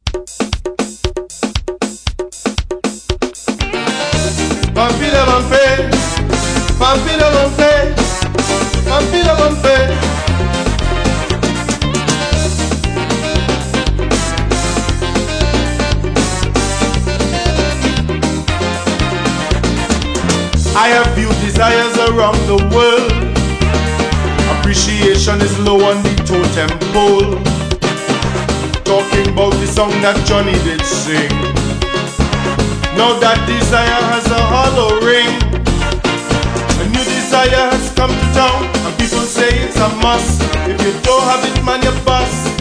Pampida Bampe, Pampida Bampe, Pampida Bampe. I have few desires around the world. Appreciation is low on the totem pole. Talking about the song that Johnny did sing. Now that desire has a hollow ring. A new desire has come to town, and people say it's a must. If you don't have it, man, you bust.